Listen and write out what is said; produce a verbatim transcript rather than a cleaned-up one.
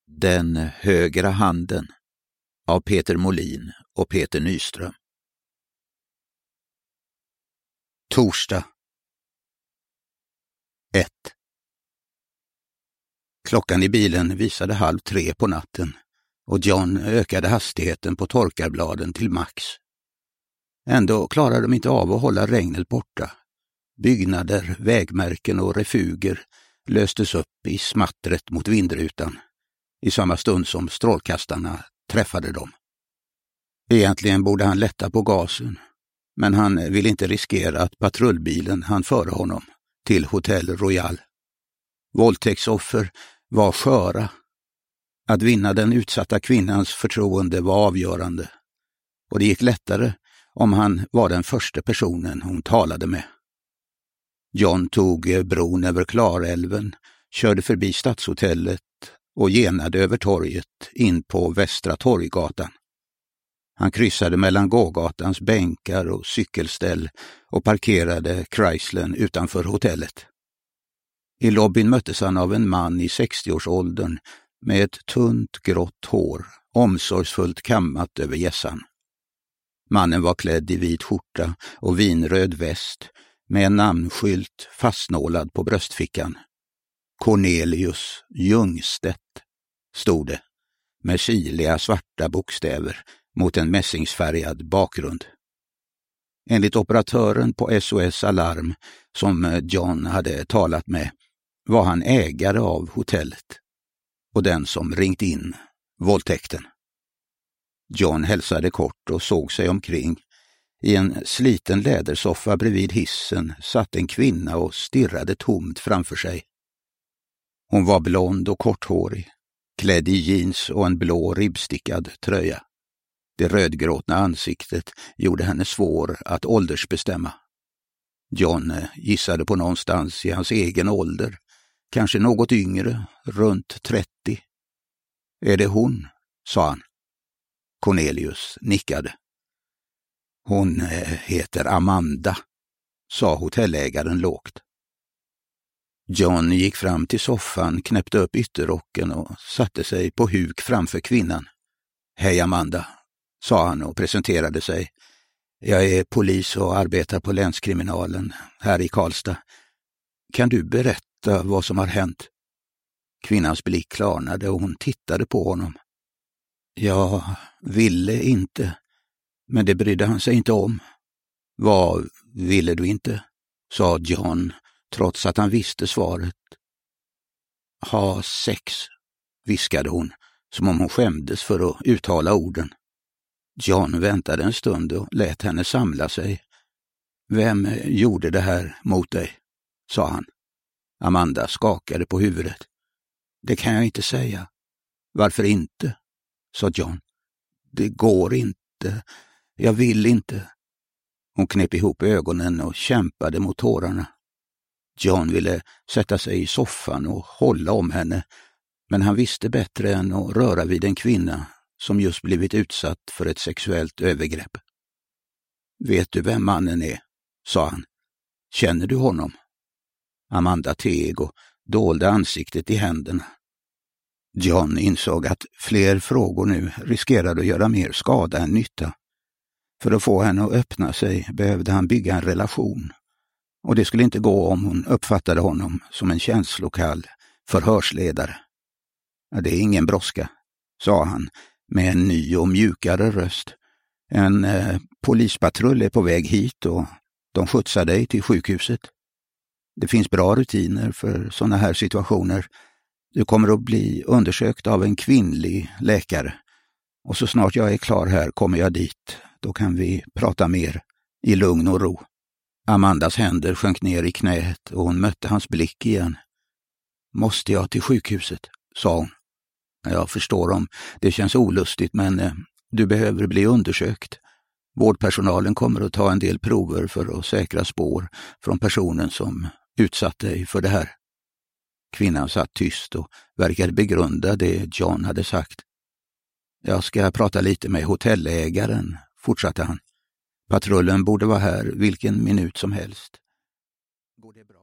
Den högra handen av Peter Molin och Peter Nyström. Torsdag. ett. Klockan i bilen visade halv tre på natten och John ökade hastigheten på torkarbladen till max. Ändå klarade de inte av att hålla regnet borta. Byggnader, vägmärken och refuger löstes upp i smattret mot vindrutan i samma stund som strålkastarna träffade dem. Egentligen borde han lätta på gasen, men han ville inte riskera att patrullbilen hann före honom till Hotel Royal. Våldtäktsoffer var sköra. Att vinna den utsatta kvinnans förtroende var avgörande, och det gick lättare om han var den första personen hon talade med. John tog bron över Klarälven, körde förbi stadshotellet och genade över torget in på Västra Torggatan. Han kryssade mellan gågatans bänkar och cykelställ och parkerade Chryslern utanför hotellet. I lobbyn möttes han av en man i sextioårsåldern med ett tunt grått hår, omsorgsfullt kammat över hjässan. Mannen var klädd i vit skjorta och vinröd väst med en namnskylt fastnålad på bröstfickan. Cornelius Ljungstedt stod det, med kyliga svarta bokstäver mot en mässingsfärgad bakgrund. Enligt operatören på S O S Alarm, som John hade talat med, var han ägare av hotellet och den som ringt in våldtäkten. John hälsade kort och såg sig omkring. I en sliten lädersoffa bredvid hissen satt en kvinna och stirrade tomt framför sig. Hon var blond och korthårig, klädd i jeans och en blå ribbstickad tröja. Det rödgråtna ansiktet gjorde henne svår att åldersbestämma. John gissade på någonstans i hans egen ålder, kanske något yngre, runt trettio. Är det hon? Sa han. Cornelius nickade. Hon heter Amanda, sa hotellägaren lågt. John gick fram till soffan, knäppte upp ytterrocken och satte sig på huk framför kvinnan. Hej Amanda, sa han och presenterade sig. Jag är polis och arbetar på länskriminalen här i Karlstad. Kan du berätta vad som har hänt? Kvinnans blick klarnade och hon tittade på honom. Jag ville inte, men det brydde han sig inte om. Vad ville du inte? Sa John, trots att han visste svaret. Ha sex, viskade hon, som om hon skämdes för att uttala orden. John väntade en stund och lät henne samla sig. Vem gjorde det här mot dig? Sa han. Amanda skakade på huvudet. Det kan jag inte säga. Varför inte? Sa John. Det går inte. Jag vill inte. Hon knep ihop ögonen och kämpade mot tårarna. John ville sätta sig i soffan och hålla om henne, men han visste bättre än att röra vid en kvinna som just blivit utsatt för ett sexuellt övergrepp. Vet du vem mannen är? Sa han. Känner du honom? Amanda teg och dolde ansiktet i händerna. John insåg att fler frågor nu riskerade att göra mer skada än nytta. För att få henne att öppna sig behövde han bygga en relation. Och det skulle inte gå om hon uppfattade honom som en känslokall förhörsledare. Det är ingen brådska, sa han med en ny och mjukare röst. En eh, polispatrull är på väg hit och de skjutsar dig till sjukhuset. Det finns bra rutiner för sådana här situationer. Du kommer att bli undersökt av en kvinnlig läkare. Och så snart jag är klar här kommer jag dit. Då kan vi prata mer i lugn och ro. Amandas händer sjönk ner i knät och hon mötte hans blick igen. Måste jag till sjukhuset? Sa hon. Jag förstår om det känns olustigt, men eh, du behöver bli undersökt. Vårdpersonalen kommer att ta en del prover för att säkra spår från personen som utsatt dig för det här. Kvinnan satt tyst och verkade begrunda det John hade sagt. Jag ska prata lite med hotellägaren, fortsatte han. Patrullen borde vara här vilken minut som helst. Går det bra?